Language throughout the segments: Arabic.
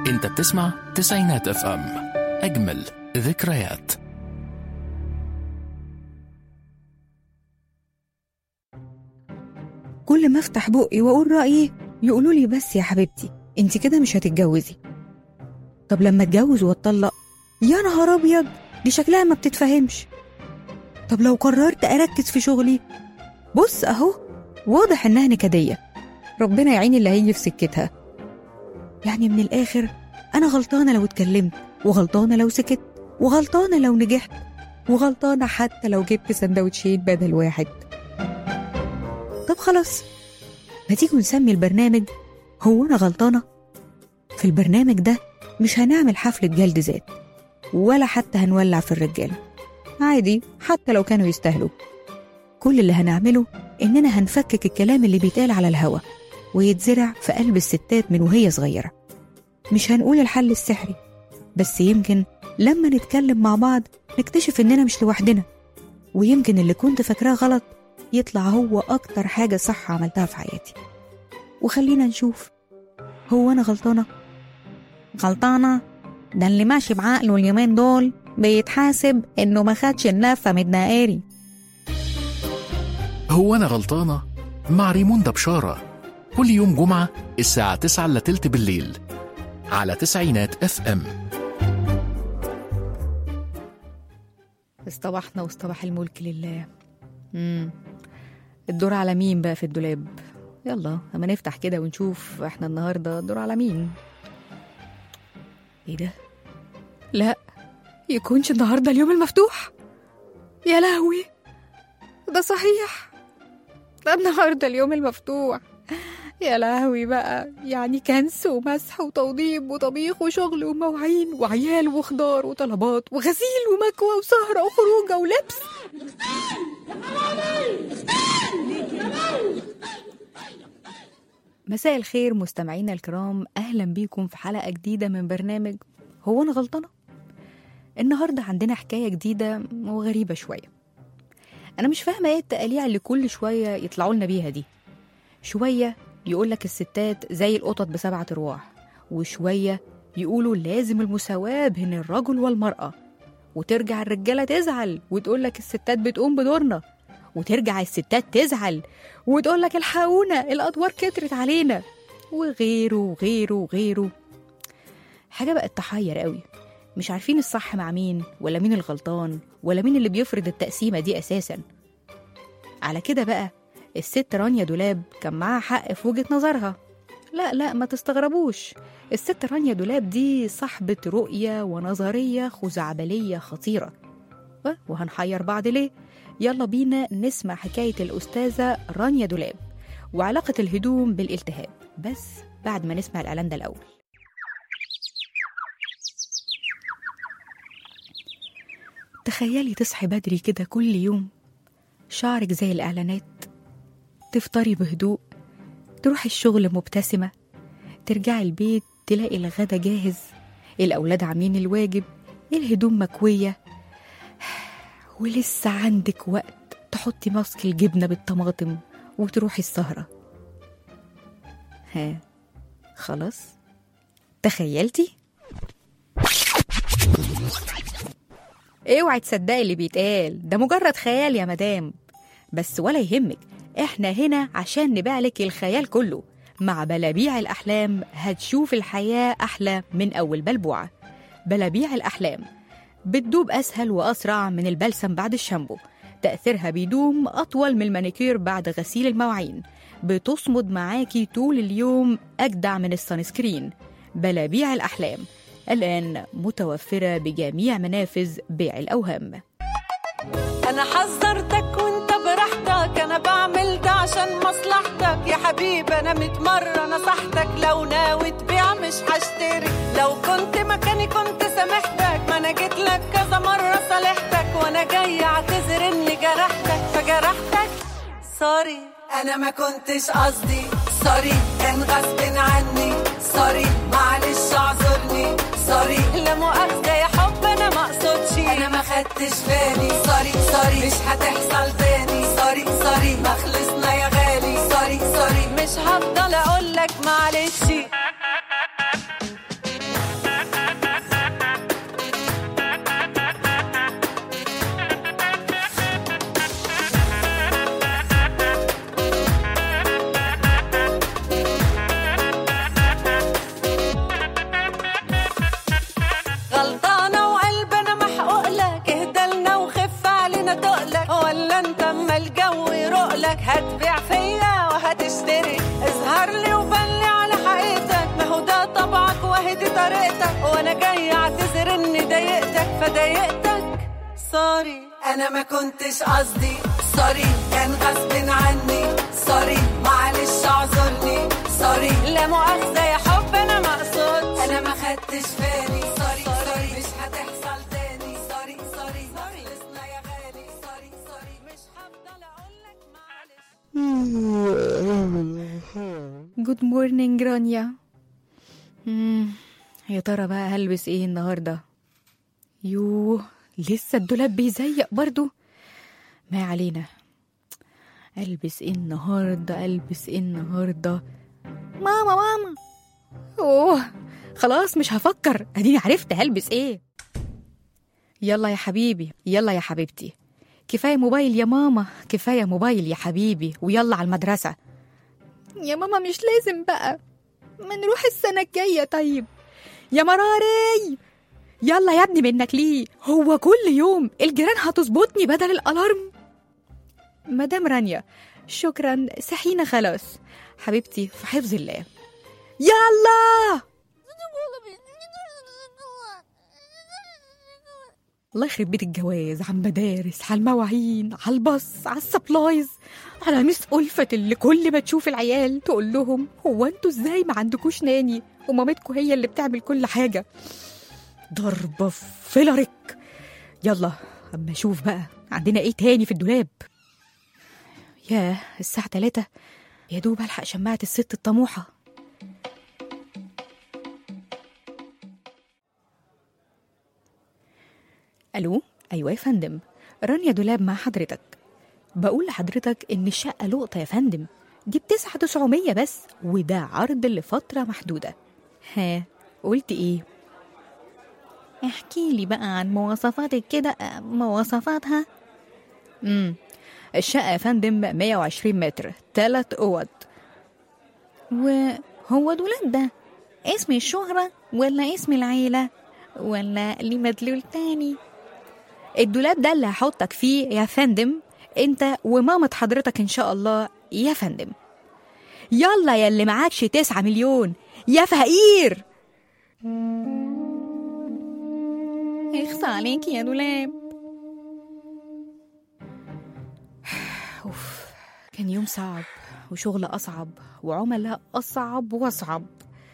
انت بتسمع تسعينات اف ام، اجمل ذكريات. كل ما افتح بقي واقول رأيي يقولوا لي بس يا حبيبتي انت كده مش هتتجوزي. طب لما اتجوز واتطلق، يا نهار ابيض دي شكلها ما بتتفهمش. طب لو قررت اركز في شغلي، بص اهو واضح انها نكدية، ربنا يعين اللي هيجي في سكتها. يعني من الاخر انا غلطانة لو اتكلمت، وغلطانة لو سكت، وغلطانة لو نجحت، وغلطانة حتى لو جبت سندوتشين بدل واحد. طب خلاص، ما تيجي نسمي البرنامج هو أنا غلطانة؟ في البرنامج ده مش هنعمل حفلة جلد ذات، ولا حتى هنولع في الرجالة، عادي حتى لو كانوا يستاهلوا. كل اللي هنعمله إننا هنفكك الكلام اللي بيتقال على الهوا ويتزرع في قلب الستات من وهي صغيرة. مش هنقول الحل السحري، بس يمكن لما نتكلم مع بعض نكتشف إننا مش لوحدنا، ويمكن اللي كنت فاكراه غلط يطلع هو أكتر حاجة صح عملتها في حياتي. وخلينا نشوف، هو أنا غلطانة؟ غلطانة؟ ده اللي ماشي بعقله اليومين دول بيتحاسب إنه ما خدش النفة من الدائري. هو أنا غلطانة؟ مع ريموندا بشارة، كل يوم جمعة الساعة 9:15 بالليل على تسعينات اف ام. اصطبحنا واصطبح الملك لله. الدور على مين بقى في الدولاب؟ يلا اما نفتح كده ونشوف احنا النهارده الدور على مين. ايه ده؟ لا يكونش النهارده اليوم المفتوح. يا لهوي ده صحيح، ده النهارده اليوم المفتوح. يا لهوي بقى، يعني كنس ومسح وتوضيب وطبيخ وشغل ومواعين وعيال وخضار وطلبات وغسيل ومكوى وسهرة وخروجة ولبس. مساء الخير مستمعينا الكرام، أهلا بيكم في حلقة جديدة من برنامج هو أنا غلطانة. النهاردة عندنا حكاية جديدة وغريبة شوية. أنا مش فاهمة إيه التقاليع اللي كل شوية يطلعوا لنا بيها دي. شوية يقولك الستات زي القطط ب7 أرواح، وشوية يقولوا لازم المساواة بين الرجل والمرأة، وترجع الرجالة تزعل وتقولك الستات بتقوم بدورنا، وترجع الستات تزعل وتقولك الحقونا الأدوار كترت علينا، وغيره وغيره وغيره. حاجة بقت تحير قوي، مش عارفين الصح مع مين، ولا مين الغلطان، ولا مين اللي بيفرض التقسيمة دي أساساً. على كده بقى الست رانيا دولاب كان معاها حق في وجهة نظرها. لا ما تستغربوش، الست رانيا دولاب دي صاحبة رؤية ونظرية خزعبلية خطيرة. وهنحير بعض ليه؟ يلا بينا نسمع حكاية الأستاذة رانيا دولاب وعلاقة الهدوم بالالتهاب، بس بعد ما نسمع الإعلان ده الأول. تخيلي تصحي بدري كده كل يوم، شعرك زي الإعلانات، تفطري بهدوء، تروحي الشغل مبتسمة، ترجعي البيت تلاقي الغدا جاهز، الأولاد عاملين الواجب، الهدوم مكوية، ولسه عندك وقت تحطي ماسك الجبنة بالطماطم وتروحي السهرة. ها خلاص تخيلتي؟ اوعي تصدقي اللي بيتقال ده، مجرد خيال يا مدام. بس ولا يهمك، احنا هنا عشان نبيعلك الخيال كله. مع بلابيع الأحلام هتشوف الحياة أحلى من أول بلبوعة. بلابيع الأحلام بتدوب أسهل وأسرع من البلسم بعد الشامبو، تأثيرها بيدوم أطول من المانيكير بعد غسيل المواعين، بتصمد معاكي طول اليوم أجدع من السانسكرين. بلابيع الأحلام الآن متوفرة بجميع منافذ بيع الأوهام. أنا حذرتك وانت براحتك، أنا بعمل ده عشان مصلحتك يا حبيبي. أنا 100 مرة نصحتك، لو ناوي تبيع مش هشتري. لو كنت مكاني كنت سامحتك، ما أنا جيت لك كذا مرة صالحتك، وأنا جاي أعتذر إني جرحتك فجرحتك. سوري أنا ما كنتش قصدي، سوري كان غصب عني، سوري معلش اعذرني، سوري لا مؤاخذة يا حب أنا ما أقصدش، أنا ما خدتش بالي، سوري مش هتحصل تاني، سوري ما خلصنا يا غالي، سوري مش هفضل أقولك معلش. فضايقتك سوري، انا ما كنتش قصدي سوري، كان غصب عني سوري، معلش اعذرني سوري، لا مؤاخذة يا حب انا ما اقصدش، انا ما خدتش بالي سوري سوري، مش هتحصل تاني سوري سوري، خلصنا يا غالي سوري سوري، مش هفضل اقولك معلش. جود مورنينج رانيا. يا ترى بقى هلبس ايه النهارده؟ يوه لسه الدولاب بيزيق برضو. ما علينا. البس ايه النهارده؟ البس ايه النهارده؟ ماما اوه خلاص مش هفكر، اديني عرفت هلبس ايه. يلا يا حبيبي، يلا يا حبيبتي، كفايه موبايل يا ماما، كفايه موبايل يا حبيبي، ويلا على المدرسه. يا ماما مش لازم بقى، ما نروح السنه الجايه. طيب يا مراري، يلا يا ابني منك ليه؟ هو كل يوم الجيران هتظبطني بدل الالارم؟ مدام رانيا شكرا، صحينا خلاص حبيبتي في حفظ الله. يلا الله يخرب بيت الجواز، على المدارس، على المواعين، على الباص، على السبلايز، على مس ألفت اللي كل ما تشوف العيال تقول لهم هو انتوا ازاي ما عندكوش ناني ومامتكوا هي اللي بتعمل كل حاجة. ضربة فيلرك. يلا اما اشوف بقى عندنا ايه تاني في الدولاب. ياه الساعة 3، يا دوب الحق شماعة الست الطموحة. الو، ايوه يا فندم، رانيا دولاب مع حضرتك. بقول لحضرتك ان الشقة لقطة يا فندم، دي ب9,900 بس، وده عرض لفترة محدودة. ها قلت ايه؟ احكي لي بقى عن مواصفاتك كده، مواصفاتها. الشقة يا فندم 120 متر، 3 أوض. وهو دولاب ده اسم الشهرة ولا اسم العيلة ولا ليه مدلول تاني؟ الدولاب ده اللي هحطك فيه يا فندم انت ومامة حضرتك ان شاء الله يا فندم. يلا يا اللي معاكش 9 مليون يا فقير. اخصى عليك يا دولاب. اوف، كان يوم صعب وشغل اصعب وعملاء اصعب واصعب.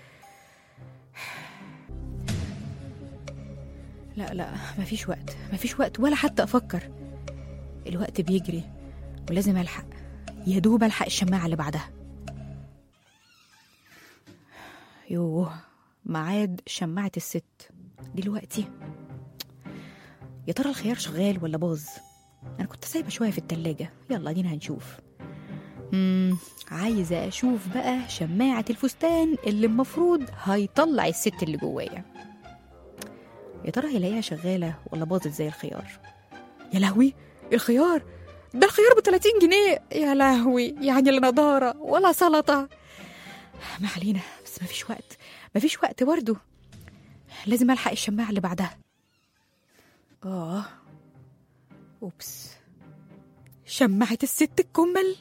لا مفيش وقت ولا حتى افكر. الوقت بيجري ولازم الحق، يا دوب الحق الشماعة اللي بعدها. يوه ميعاد شماعة الست دلوقتي. يا ترى الخيار شغال ولا باظ؟ انا كنت سايبه شويه في التلاجة. يلا دينا هنشوف. عايزه اشوف بقى شماعة الفستان اللي المفروض هيطلع الست اللي جوايا. يا ترى هيلاقيها شغاله ولا باظت زي الخيار؟ يا لهوي الخيار ده، الخيار ب30 جنيه. يا لهوي، يعني لا نضاره ولا سلطه. ما علينا، بس مفيش وقت برضه، لازم الحق الشماعة اللي بعدها. اوبس، شماعة الست الكمل.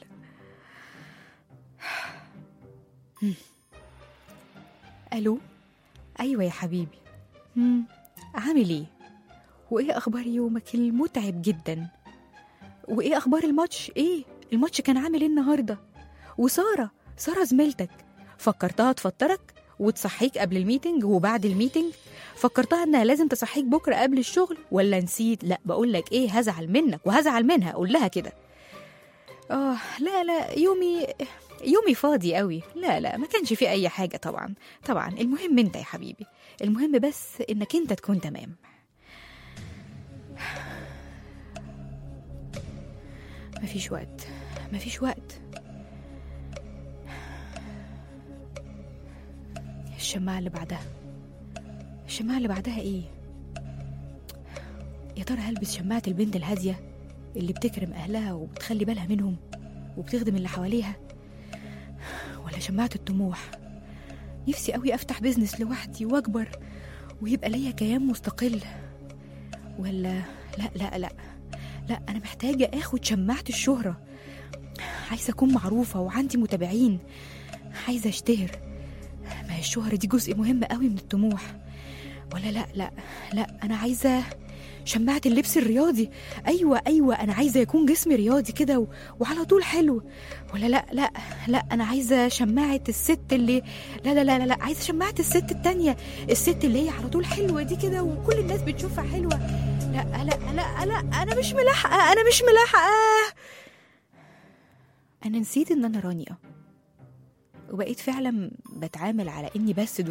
الو، ايوه يا حبيبي. عامل ايه؟ وايه اخبار يومك المتعب جدا؟ وايه اخبار الماتش؟ ايه الماتش كان عامل ايه النهارده؟ وساره زميلتك فكرتها تفطرك وتصحيك قبل الميتنج وبعد الميتنج؟ فكرتها انها لازم تصحيك بكره قبل الشغل ولا نسيت؟ لا بقول لك ايه، هزعل منك وهزعل منها، قول لها كده. لا يومي فاضي قوي. لا ما كانش فيه اي حاجه طبعا. المهم انت يا حبيبي، المهم بس انك انت تكون تمام. مفيش وقت. الشماعة اللي بعدها ايه؟ يا ترى هلبس شماعة البنت الهادية اللي بتكرم اهلها وبتخلي بالها منهم وبتخدم اللي حواليها، ولا شماعة الطموح؟ نفسي قوي افتح بيزنس لوحدي واكبر ويبقى ليا كيان مستقل، ولا لا انا محتاجة اخد شماعة الشهرة. عايزة اكون معروفة وعندي متابعين، عايزة اشتهر. ما هي الشهرة دي جزء مهم قوي من الطموح. ولا لا انا عايزة شماعة اللبس الرياضي. أيوة أنا عايزة يكون جسمي رياضي كده وعلى طول حلو. ولا لا أنا عايزة شماعة الست اللي لا عايزة شماعة الست التانية، الست اللي هي على طول حلوة دي كده وكل الناس بتشوفها حلوة. لا أنا مش ملاحقة. أنا نسيت إن أنا رانيا، وبقيت فعلا بتعامل على إني بس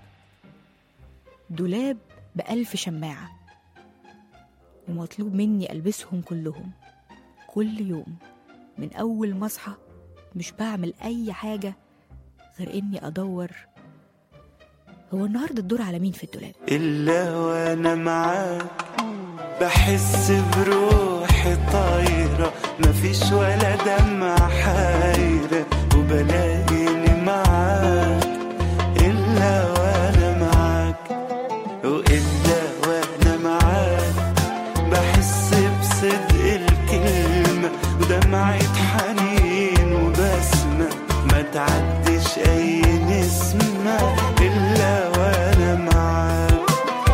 دولاب ب1000 شماعة، ومطلوب مني ألبسهم كلهم كل يوم من أول ما أصحى. مش بعمل أي حاجة غير إني أدور هو النهاردة الدور على مين في الدولاب. إلا وأنا معاك بحس بروحي طايرة، مفيش ولا دمع حايرة وبلاقيني معاك. إلا وأنا معاك وإلا وأنا معاك بحس بصدق الكلمة ودمعة حنين وبسمة ما تعدش أي نسمة. إلا وأنا معاك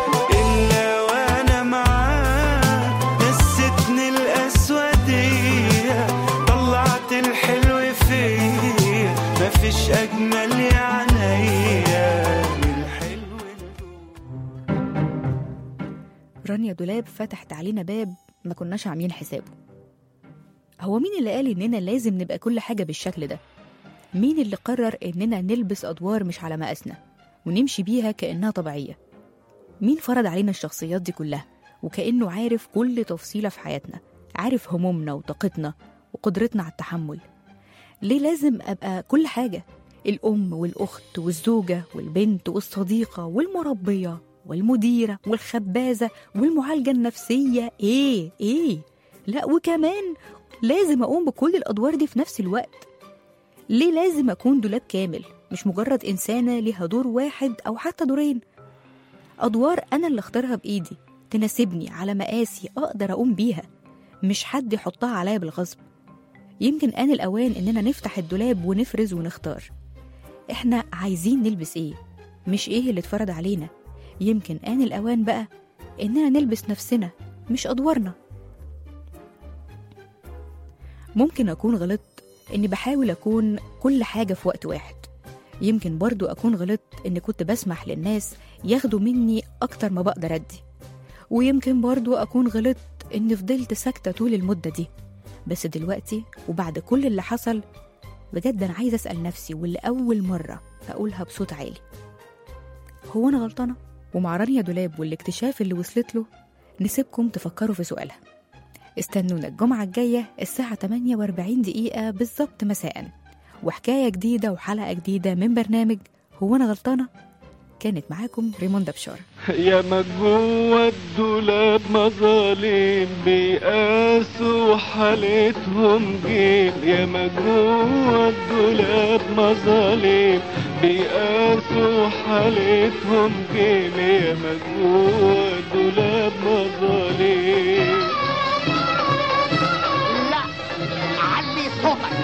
نستني الأسودية طلعت الحلو فيا مفيش أجمل يا عينيا من الحلو. رانيا دولاب فتحت علينا باب ما كناش عاملين حسابه. هو مين اللي قال إننا لازم نبقى كل حاجة بالشكل ده؟ مين اللي قرر إننا نلبس أدوار مش على مقاسنا ونمشي بيها كأنها طبيعية؟ مين فرض علينا الشخصيات دي كلها وكأنه عارف كل تفصيلة في حياتنا، عارف همومنا وطاقتنا وقدرتنا على التحمل؟ ليه لازم أبقى كل حاجة؟ الأم والأخت والزوجة والبنت والصديقة والمربية والمديرة والخبازة والمعالجة النفسية. إيه؟ لا، وكمان لازم أقوم بكل الأدوار دي في نفس الوقت. ليه لازم أكون دولاب كامل مش مجرد إنسانة ليها دور واحد أو حتى دورين؟ أدوار أنا اللي اختارها بإيدي تناسبني على مقاسي أقدر أقوم بيها، مش حد يحطها عليا بالغصب. يمكن آن الأوان إننا نفتح الدولاب ونفرز ونختار إحنا عايزين نلبس إيه، مش إيه اللي اتفرض علينا. يمكن آن الأوان بقى إننا نلبس نفسنا مش أدوارنا. ممكن أكون غلطت إني بحاول أكون كل حاجة في وقت واحد. يمكن برضو أكون غلطت إني كنت بسمح للناس ياخدوا مني أكتر ما بقدر أدي. ويمكن برضو أكون غلطت إني فضلت ساكتة طول المدة دي. بس دلوقتي وبعد كل اللي حصل بجد أنا عايزة أسأل نفسي، واللي أول مرة أقولها بصوت عالي، هو أنا غلطانة؟ ومع رانيا دولاب والاكتشاف اللي وصلت له نسيبكم تفكروا في سؤالها. استنونا الجمعة الجاية الساعة 48 بالظبط مساء، وحكاية جديدة وحلقة جديدة من برنامج هو أنا غلطانة. كانت معاكم ريموندا بشارة. يا ما جوه الدولاب مظالم بيقاسوا حالتهم جيل، يا ما جوه الدولاب مظالم بيقاسوا حالتهم جيل، يا ما جوه الدولاب مظالم. لا علي صوتك.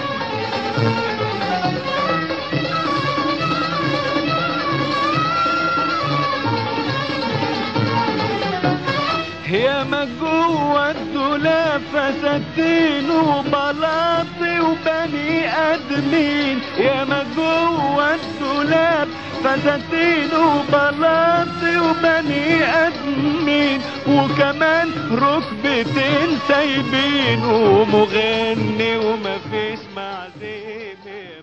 يا ما جوه الدولاب فساتين وبلاطي وبني ادمين، يا ما جوه الدولاب فساتين وبلاطي وبني ادمين، وكمان ركبتين سايبين ومغني ومفيش معزيم.